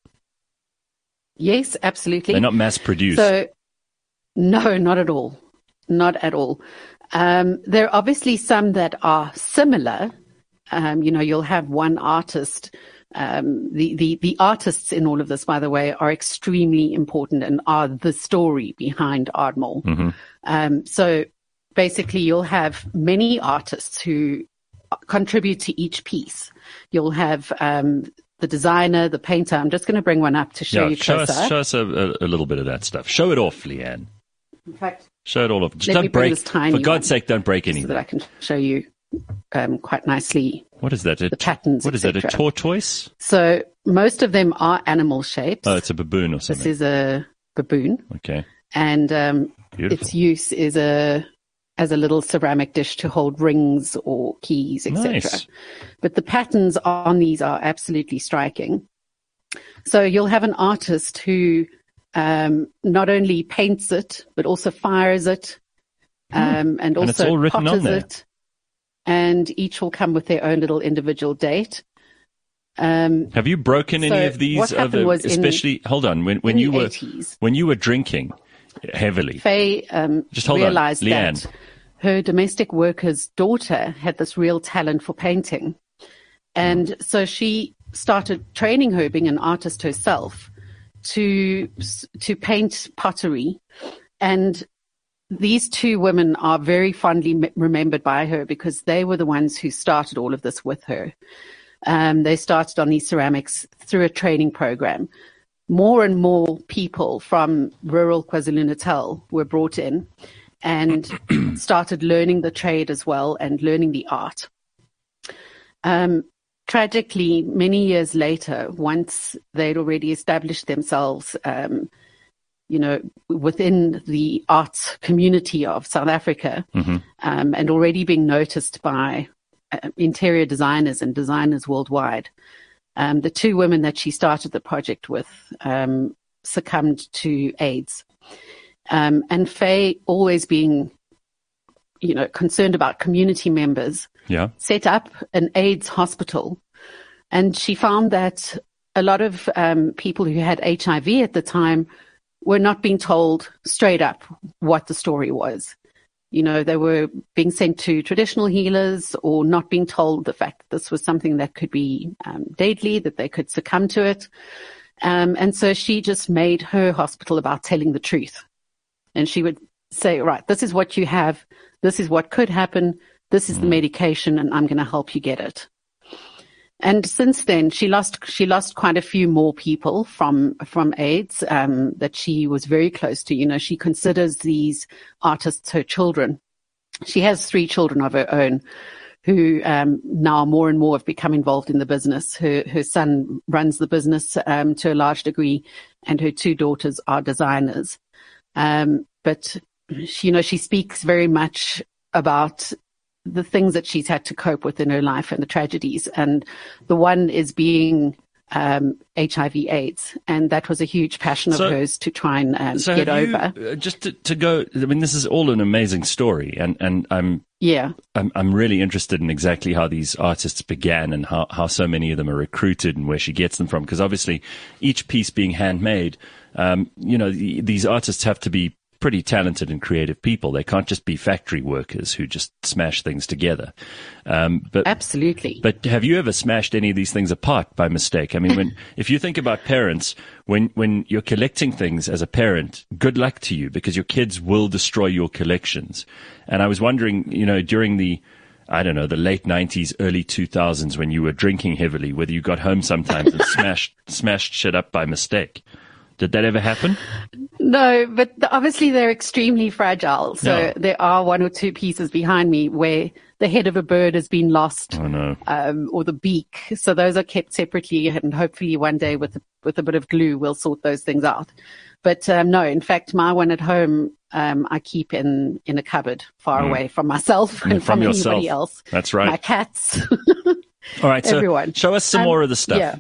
Yes, absolutely. They're not mass produced. So, no, not at all. Not at all. Um, there are obviously some that are similar. Um, you know, you'll have one artist. Um, the, the, the artists in all of this, by the way, are extremely important and are the story behind Ardmore. Mhm. Um, so basically you'll have many artists who contribute to each piece. You'll have, um, the designer, the painter. I'm just going to bring one up to show yeah, you show closer. us, show us a, a, a little bit of that stuff. Show it off, Leanne. In fact, Show it all off. Just Let me don't bring break. this tiny For God's one sake, don't break so that anything. I can show you. um, quite nicely What is that? A, the patterns. What is that? A et cetera. tortoise? So most of them are animal shapes. Oh, it's a baboon or This something. is a baboon, Okay. and um, Beautiful. its use is a as a little ceramic dish to hold rings or keys, et cetera. Nice. But the patterns on these are absolutely striking. So you'll have an artist who um, not only paints it, but also fires it, um, and And it's also all written on potters there. it. And each will come with their own little individual date. Um, Have you broken any So of these? what happened other, was in- especially, hold on, when, when in you the were eighties. when you were drinking heavily. Faye um, Just hold on, realized Leanne. that her domestic worker's daughter had this real talent for painting. And so she started training her, being an artist herself, to to paint pottery. And these two women are very fondly me- remembered by her because they were the ones who started all of this with her. Um, they started on these ceramics through a training program. More and more people from rural KwaZulu-Natal were brought in and started learning the trade as well and learning the art. Um, tragically, many years later, once they'd already established themselves, um, you know, within the arts community of South Africa, Mm-hmm. um, and already being noticed by uh, interior designers and designers worldwide, um, the two women that she started the project with um, succumbed to AIDS. Um, and Faye, always being, you know, concerned about community members, Yeah. set up an AIDS hospital. And she found that a lot of um, people who had H I V at the time were not being told straight up what the story was. You know, they were being sent to traditional healers or not being told the fact that this was something that could be um, deadly, that they could succumb to it. Um, and so she just made her hospital about telling the truth. And she would say, right, this is what you have. This is what could happen. This is the medication, and I'm going to help you get it. And since then, she lost she lost quite a few more people from from AIDS um, that she was very close to. You know, she considers these artists her children. She has three children of her own who um, now more and more have become involved in the business. Her her son runs the business um, to a large degree, and her two daughters are designers. Um, but she, you know, she speaks very much about the things that she's had to cope with in her life and the tragedies. And the one is being um, H I V AIDS. And that was a huge passion of So- hers to try and um, So get have you, over. uh, just to, to go, I mean, this is all an amazing story, and, and I'm Yeah. I'm I'm really interested in exactly how these artists began and how, how so many of them are recruited and where she gets them from. Because obviously, each piece being handmade, um, you know, the, these artists have to be pretty talented and creative people. They can't just be factory workers who just smash things together. Um, but Absolutely. But have you ever smashed any of these things apart by mistake? I mean, when if you think about parents, when when you're collecting things as a parent, good luck to you because your kids will destroy your collections. And I was wondering, you know, during the I don't know, the late nineties, early two thousands, when you were drinking heavily, whether you got home sometimes and smashed smashed shit up by mistake. Did that ever happen? No, but the, obviously they're extremely fragile. So Yeah. there are one or two pieces behind me where the head of a bird has been lost. Oh no. Um, or the beak. So those are kept separately, and hopefully one day with with a bit of glue, we'll sort those things out. But um, no, in fact, my one at home, um, I keep in, in a cupboard far away from myself and Mm. From from, yourself. anybody else. That's right. My cats. All right, so everyone. show us some Um, more of the stuff. Yeah.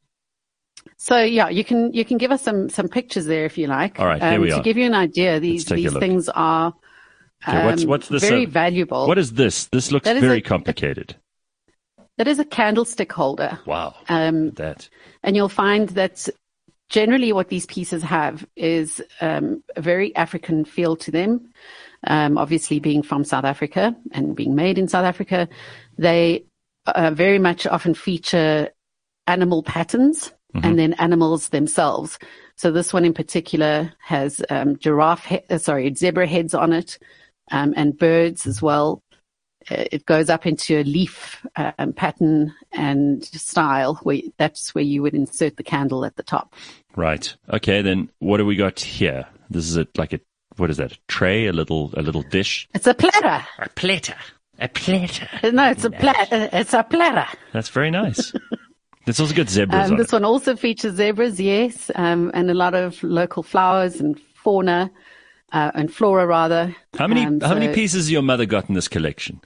So yeah, you can you can give us some some pictures there if you like. All right, here um, we to are. give you an idea, these take a these look. things are Okay, what's um, what's this? very uh, valuable. What is this? This looks That is very a- complicated. That is a candlestick holder. Wow. Um, That. And you'll find that generally what these pieces have is um, a very African feel to them. Um, obviously, being from South Africa and being made in South Africa, they uh, very much often feature animal patterns and then animals themselves. So this one in particular has um, giraffe, he- uh, sorry, zebra heads on it, um, and birds as well. Uh, It goes up into a leaf um, pattern and style. Where that's where you would insert the candle at the top. Right. Okay, then what do we got here? This is a, like a, what is that? A tray, a little, a little dish? It's a platter. A platter. A platter. No, it's a pla- It's a platter. That's very nice. It's also got zebras Um, on this it. one also features zebras, yes, um, and a lot of local flowers and fauna uh, and flora, rather. How many Um, how many so- pieces has your mother got in this collection?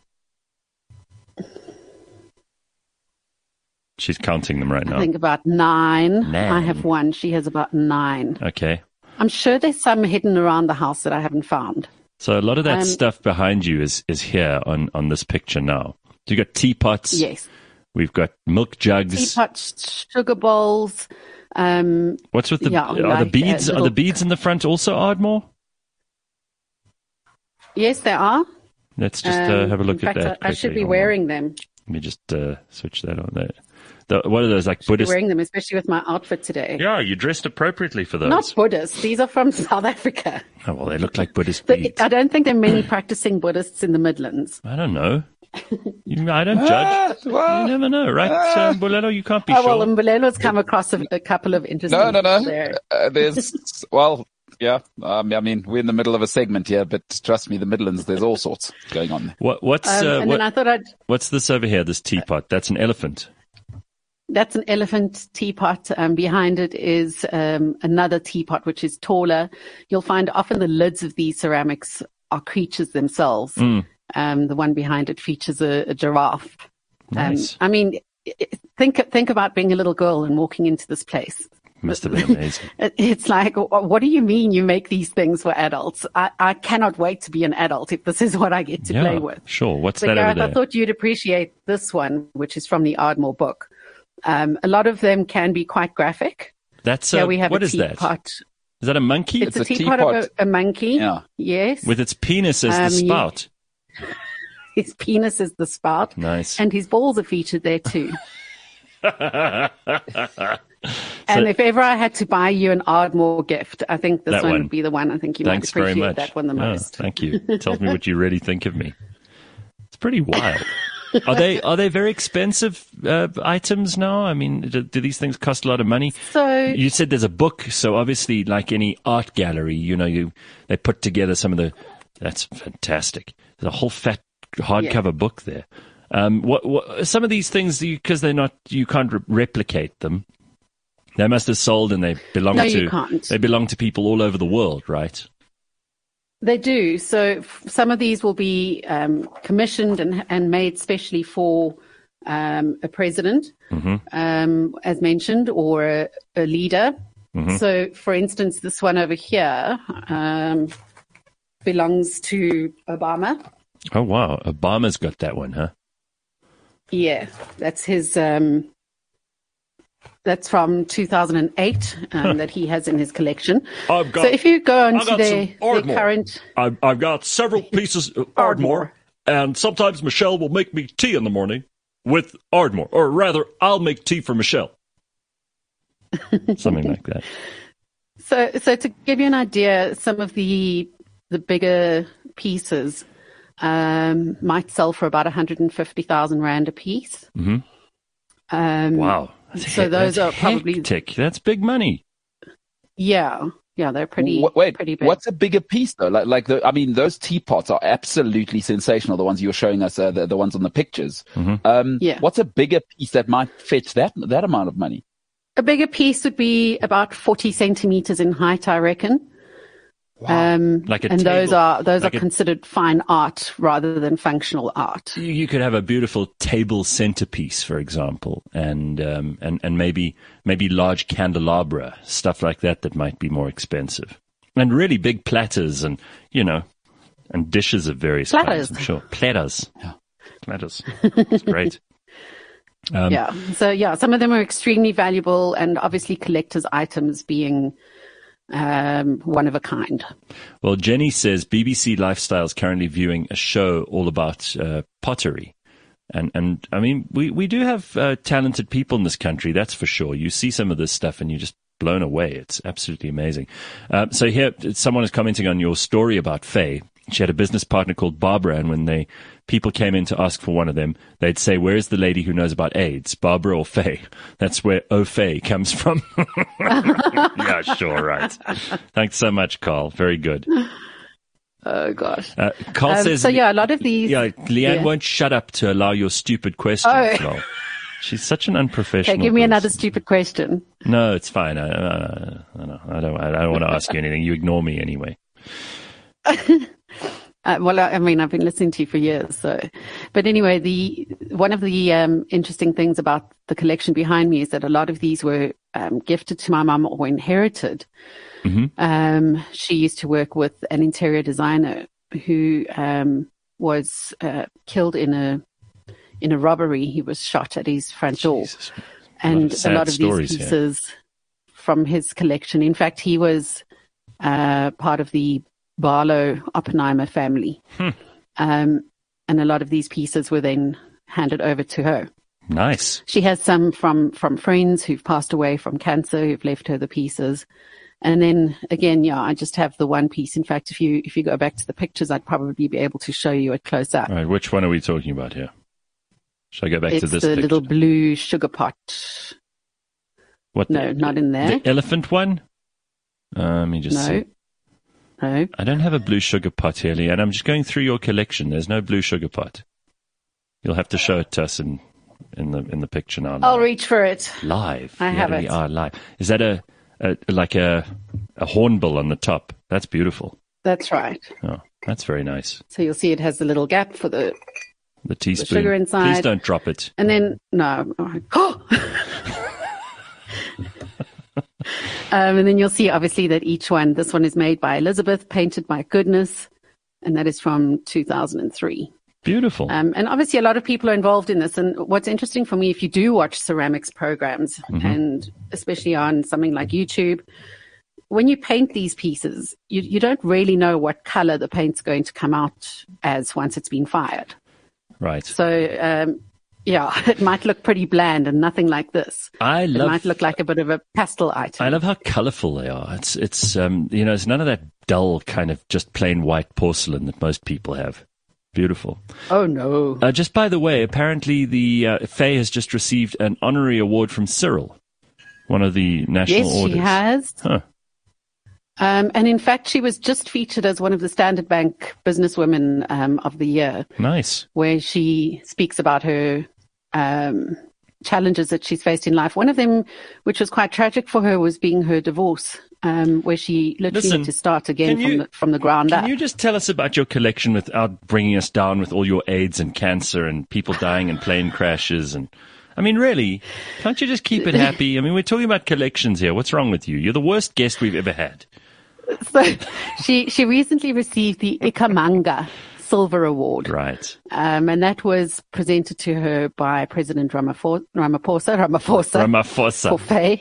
She's counting them right now. I think about nine. Nine. I have one. She has about nine. Okay. I'm sure there's some hidden around the house that I haven't found. So a lot of that Um, stuff behind you is, is here on, on this picture now. So you've got teapots. Yes. We've got milk jugs. Teapots, sugar bowls. Um, What's with the Yeah, are the like, beads? uh, Are the little- beads in the front also Ardmore? yes, there are. Let's just uh, Um, have a look in at fact, that. I, I should quickly. be Hold on. wearing them. Let me just uh, switch that on there. The, what are those like Be Buddhist? wearing them, especially with my outfit today. Yeah, you dressed appropriately for those. Not Buddhists. These are from South Africa. Oh, well, they look like Buddhist But beads. I don't think there are many practicing Buddhists in the Midlands. I don't know. You, I don't judge. You never know, right, um, Bulelo? You can't be Oh, sure. well, Mbulelo's come across a, a couple of interesting No, no, no. things there. Uh, there's, well, yeah. Um, I mean, we're in the middle of a segment here, but trust me, the Midlands, there's all sorts going on there. What, what's Um, uh, and what, then I thought I'd, what's this over here? This teapot? That's an elephant. that's an elephant teapot. Um, behind it is um, another teapot, which is taller. You'll find often the lids of these ceramics are creatures themselves. Mm. Um, the one behind it features a, a giraffe. Nice. Um, I mean, i- i- think think about being a little girl and walking into this place. Must have been amazing. It- It's like, wh- what do you mean you make these things for adults? I, I cannot wait to be an adult if this is what I get to yeah, play with. sure. What's So that Gareth, over there? I thought you'd appreciate this one, which is from the Ardmore book. Um, a lot of them can be quite graphic. That's Here uh, we have what a is that? teapot. Is that a monkey It's, It's a, a teapot, teapot. of a, a monkey. Yeah. Yes. with its penis as Um, the you- spout? His penis is the spout. Nice. And his balls are featured there too. And if ever I had to buy you an Ardmore gift, I think this That one, one. would be the one. I think you Thanks might very appreciate much. that one the Oh, most. thank you. It tells me what you really think of me. It's pretty wild. Are they are they very expensive uh, items now? I mean, do, do these things cost a lot of money? So You said there's a book, so obviously, like any art gallery, you know, you they put together some of the. That's fantastic. There's a whole fat hardcover book there. Um, what, what some of these things because they're not you can't re- replicate them. They must have sold and they belong No, to you can't. they belong to people all over the world, right? they do. So f- some of these will be um, commissioned and, and made specially for um, a president, Mm-hmm. um, as mentioned, or a, a leader. Mm-hmm. So, for instance, this one over here um, belongs to Obama. Oh wow, Obama's got that one, huh? Yeah, that's his. Um, that's from two thousand eight um, that he has in his collection. I've got- so if you go I've onto got their, some their Ardmore. current, I've, I've got several pieces of Ardmore, and sometimes Michelle will make me tea in the morning with Ardmore, or rather, I'll make tea for Michelle. Something like that. so so to give you an idea, some of the the bigger pieces um, might sell for about one hundred and fifty thousand rand a piece. Mhm. Um, Wow. That's So he- those that's are probably- hectic. That's big money. Yeah, yeah, they're pretty Wh- Wait, pretty big. what's a bigger piece though? Like, like the, I mean, those teapots are absolutely sensational. The ones you were showing us, uh, the, the ones on the pictures. Mm-hmm. Um, Yeah. What's a bigger piece that might fetch that that amount of money? A bigger piece would be about forty centimeters in height, I reckon. Um, Like a and those table- are those like are a- considered fine art rather than functional art. You, you could have a beautiful table centerpiece, for example, and um, and and maybe maybe large candelabra, stuff like that that might be more expensive, and really big platters, and you know, and dishes of various Platters. kinds. I'm sure platters, platters. It's great. Um, Yeah. So yeah, some of them are extremely valuable, and obviously collectors' items being um, one of a kind. Well, Jenny says B B C Lifestyle is currently viewing a show all about uh, pottery. And, and I mean, we, we do have uh, talented people in this country, that's for sure. You see some of this stuff and you're just blown away. It's absolutely amazing. Uh, so here, someone is commenting on your story about Faye. She had a business partner called Barbara, and when they people came in to ask for one of them, they'd say, "Where's the lady who knows about AIDS, Barbara or Faye?" That's where "Oh Faye" comes from. Yeah, sure, right. Thanks so much, Carl. Very good. Oh gosh. Uh, Carl Um, says, so yeah, a lot of these. yeah, Leanne yeah. won't shut up to allow your stupid questions. Oh. Well, she's such an unprofessional. Okay, give me person. another stupid question. No, it's fine. I, I, I, don't, I don't. I don't want to ask you anything. You ignore me anyway. Uh, well, I, I mean, I've been listening to you for years. So, but anyway, the one of the um, interesting things about the collection behind me is that a lot of these were um, gifted to my mum or inherited. Mm-hmm. Um, she used to work with an interior designer who um, was uh, killed in a in a robbery. He was shot at his front door, Jesus. and A lot of a sad lot of stories these here. pieces from his collection. In fact, he was uh, part of the Barlow Oppenheimer family. Hmm. Um, and a lot of these pieces were then handed over to her. Nice. She has some from, from friends who've passed away from cancer, who've left her the pieces. And then again, yeah, I just have the one piece. In fact, if you, if you go back to the pictures, I'd probably be able to show you it close up. All right, which one are we talking about here? Shall I go back It's to this the picture? little blue sugar pot. What? No, the, not in there. The elephant one? Uh, let me just No. see. No. I don't have a blue sugar pot here, Leanne. I'm just going through your collection. There's no blue sugar pot. You'll have to show it to us in, in the in the picture now. I'll live. reach for it. live. I Yeah, have we it. are live. Is that a, a like a a hornbill on the top? That's beautiful. That's right. Oh, that's very nice. So you'll see it has a little gap for the, The teaspoon. sugar inside. Please don't drop it. and then, no. Oh! Um, and then you'll see, obviously, that each one, this one is made by Elizabeth, painted by Goodness, and that is from two thousand three. Beautiful. Um, and obviously, a lot of people are involved in this. And what's interesting for me, if you do watch ceramics programs, Mm-hmm. and especially on something like YouTube, when you paint these pieces, you, you don't really know what color the paint's going to come out as once it's been fired. right. So, um, yeah, it might look pretty bland and nothing like this. I It love. might look like a bit of a pastel item. I love how colourful they are. It's it's um you know it's none of that dull kind of just plain white porcelain that most people have. Beautiful. Oh, no. Uh, just by the way, apparently the uh, Faye has just received an honorary award from Cyril, one of the national Yes, orders. she has. Huh. Um, and in fact, she was just featured as one of the Standard Bank Businesswomen um, of the Year, Nice. where she speaks about her um, challenges that she's faced in life. One of them, which was quite tragic for her, was being her divorce, um, where she literally Listen, had to start again can from you- the from the ground Can up. you just tell us about your collection without bringing us down with all your AIDS and cancer and people dying in plane crashes? And I mean, really, can't you just keep it happy? I mean, we're talking about collections here. What's wrong with you? You're the worst guest we've ever had. So she she recently received the Ikamanga Silver Award. Right. Um, and that was presented to her by President Ramaphosa, Ramaphosa, Ramaphosa, Ramaphosa. for Faye.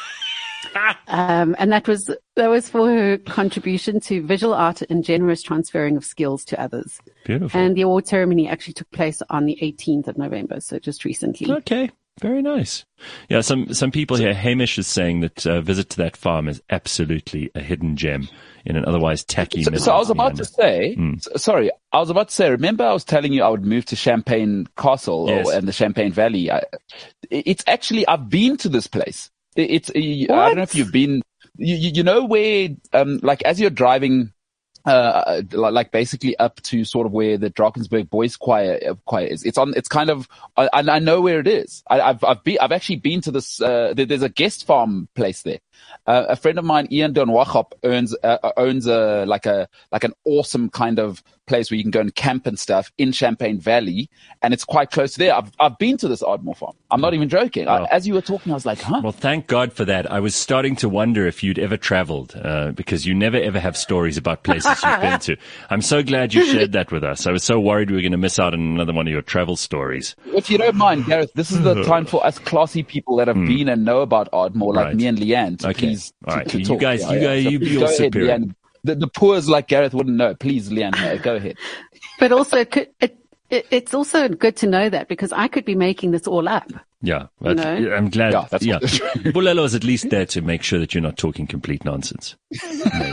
um, and that was that was for her contribution to visual art and generous transferring of skills to others. Beautiful. And the award ceremony actually took place on the eighteenth of November, so just recently. Okay. Very nice. Yeah, some some people here, Hamish is saying that a uh, visit to that farm is absolutely a hidden gem in an otherwise tacky So, so I was about Midlands to say, Mm. s- sorry, I was about to say, remember I was telling you I would move to Champagne Castle Yes. or, and the Champagne Valley. I, it's actually, I've been to this place. It- It's, I don't know if you've been, you, you you know where, um, like as you're driving, uh, like, like basically up to sort of where the Drakensberg Boys Choir, uh, choir is. It's on, it's kind of, I, I I know where it is. I, I've, I've been, I've actually been to this, uh, there, there's a guest farm place there. Uh, a friend of mine, Ian Donwachop, owns, uh, owns a, like a, like an awesome kind of place where you can go and camp and stuff in Champagne Valley. And it's quite close to there. I've, I've been to this Ardmore farm. I'm not even joking. I, Wow. as you were talking, I was like, huh? Well, thank God for that. I was starting to wonder if you'd ever traveled, uh, because you never ever have stories about places you've been to. I'm so glad you shared that with us. I was so worried we were going to miss out on another one of your travel stories. If you don't mind, Gareth, this is the time for us classy people that have been and know about Ardmore, like Hmm. Right. me and Leanne, to Okay. please All to, right. to You talk. guys- you guys- you please be go all ahead, superior. Leanne. The, the poors like Gareth wouldn't know. Please, Leanne, uh, go ahead. But also, it, could- it, it, it's also good to know that because I could be making this all up. Yeah, but know? I'm glad. Yeah, that's yeah, what- Bulelo is at least there to make sure that you're not talking complete nonsense. Amazing.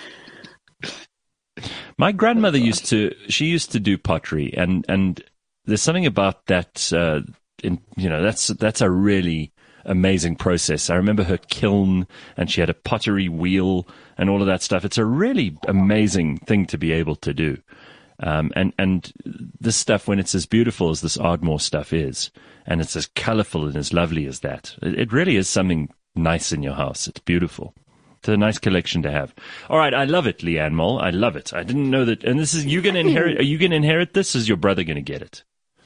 My grandmother used to. She used to do pottery, and and there's something about that. Uh, in you know, that's that's a really amazing process. I remember her kiln, and she had a pottery wheel and all of that stuff. It's a really amazing thing to be able to do. Um, and, and this stuff, when it's as beautiful as this Ardmore stuff is, and it's as colorful and as lovely as that, it, it really is something nice in your house. It's beautiful. It's a nice collection to have. All right, I love it, Leanne Moll. I love it. I didn't know that. And this is, you going to inherit, are you going to inherit this? Or is your brother going to get it?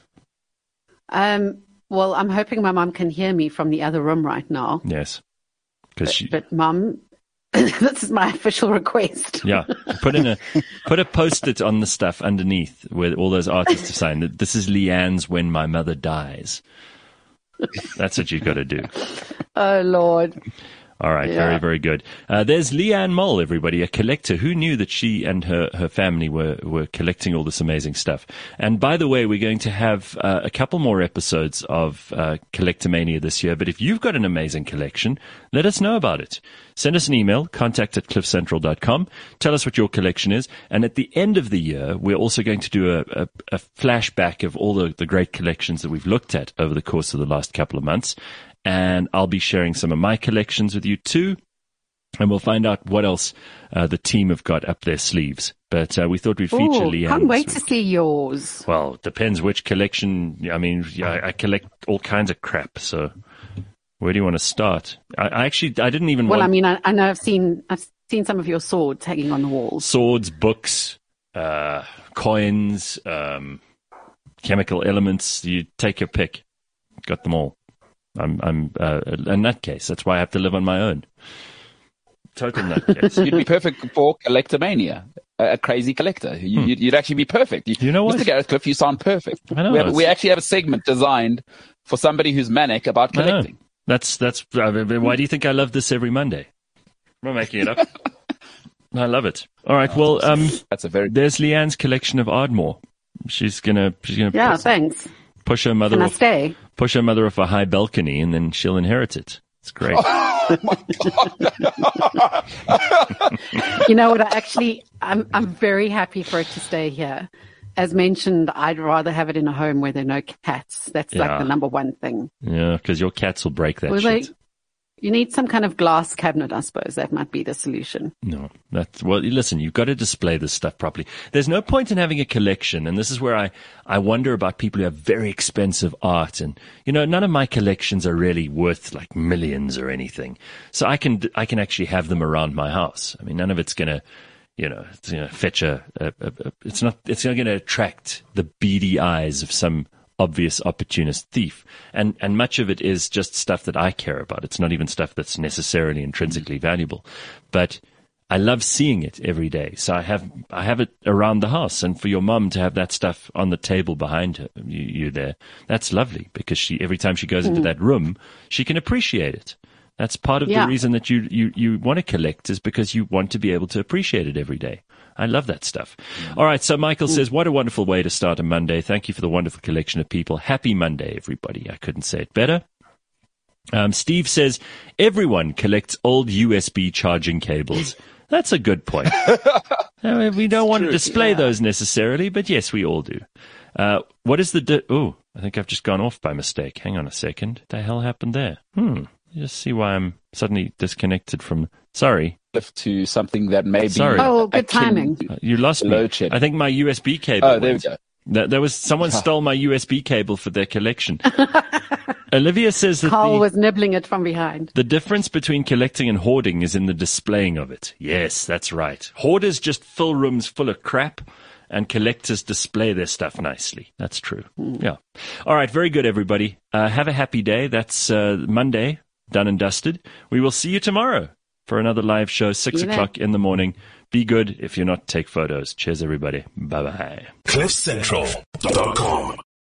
Um, well, I'm hoping my mum can hear me from the other room right now. Yes. Because But, she, but mum, this is my official request. yeah, put in a, put a post-it on the stuff underneath where all those artists are saying that this is Leanne's When My Mother Dies. That's what you got to do. Oh, Lord. All right, Yeah. very, very good. Uh, there's Leanne Moll, everybody, a collector. Who knew that she and her, her family were, were collecting all this amazing stuff? And by the way, we're going to have uh, a couple more episodes of uh, Collectomania this year. But if you've got an amazing collection, let us know about it. Send us an email, contact at cliff central dot com. Tell us what your collection is. And at the end of the year, we're also going to do a, a, a flashback of all the, the great collections that we've looked at over the course of the last couple of months. And I'll be sharing some of my collections with you too. And we'll find out what else uh, the team have got up their sleeves. But uh, we thought we'd feature Ooh, Leanne. can't wait this to week. see yours. Well, it depends which collection. I mean, yeah, I, I collect all kinds of crap. So where do you want to start? I, I actually, I didn't even Well, want I mean, I, I know I've seen I've seen some of your swords hanging on the walls. swords, books, uh, coins, um, chemical elements. You take your pick. Got them all. I'm, I'm uh, a nutcase. That's why I have to live on my own. Total nutcase. You'd be perfect for Collectomania, a, a crazy collector. You, Hmm. you'd, you'd actually be perfect. You, You know what? Mister Gareth Cliff, you sound perfect. I know, We, have, it's- we actually have a segment designed for somebody who's manic about I know. collecting. That's that's. I mean, why do you think I love this every Monday? I'm not making it up. I love it. All right. Well, um, That's a very there's Leanne's collection of Ardmore. She's gonna she's gonna Yeah, push, thanks. push her mother Can I off stay? push her mother off a high balcony, and then she'll inherit it. It's great. You know what? I actually, I'm I'm very happy for it to stay here. As mentioned, I'd rather have it in a home where there are no cats. That's Yeah. like the number one thing. Yeah, because your cats will break that Well, they- shit. You need some kind of glass cabinet, I suppose. That might be the solution. No, that's well. Listen, you've got to display this stuff properly. There's no point in having a collection, and this is where I I wonder about people who have very expensive art, and you know, none of my collections are really worth like millions or anything. So I can I can actually have them around my house. I mean, none of it's gonna, you know, it's gonna fetch a, a, a, a it's not it's not gonna attract the beady eyes of some obvious opportunist thief, and and much of it is just stuff that I care about. It's not even stuff that's necessarily intrinsically valuable, but I love seeing it every day. So I have I have it around the house, and for your mum to have that stuff on the table behind her, you, you there, that's lovely, because she every time she goes into that room, she can appreciate it. That's part of Yeah. the reason that you, you, you want to collect, is because you want to be able to appreciate it every day. I love that stuff. All right. So Michael says, what a wonderful way to start a Monday. Thank you for the wonderful collection of people. Happy Monday, everybody. I couldn't say it better. Um, Steve says, everyone collects old U S B charging cables. That's a good point. Uh, we don't want to display those necessarily, but yes, we all do. Uh, what is the, di- oh, I think I've just gone off by mistake. Hang on a second. What the hell happened there? Hmm. Just see why I'm suddenly disconnected from, sorry. to something that may be. Sorry. Oh, good akin- timing. Uh, You lost me. Load shedding. I think my U S B cable. Oh, there we went. go. There, there was someone stole my U S B cable for their collection. Olivia says that Carl the, was nibbling it from behind. the difference between collecting and hoarding is in the displaying of it. Yes, that's right. Hoarders just fill rooms full of crap, and collectors display their stuff nicely. That's true. Yeah. All right. Very good, everybody. Uh, have a happy day. That's uh, Monday, done and dusted. We will see you tomorrow for another live show, six See you o'clock in the morning. Be good. If you're not, take photos. Cheers, everybody. Bye-bye. cliff central dot com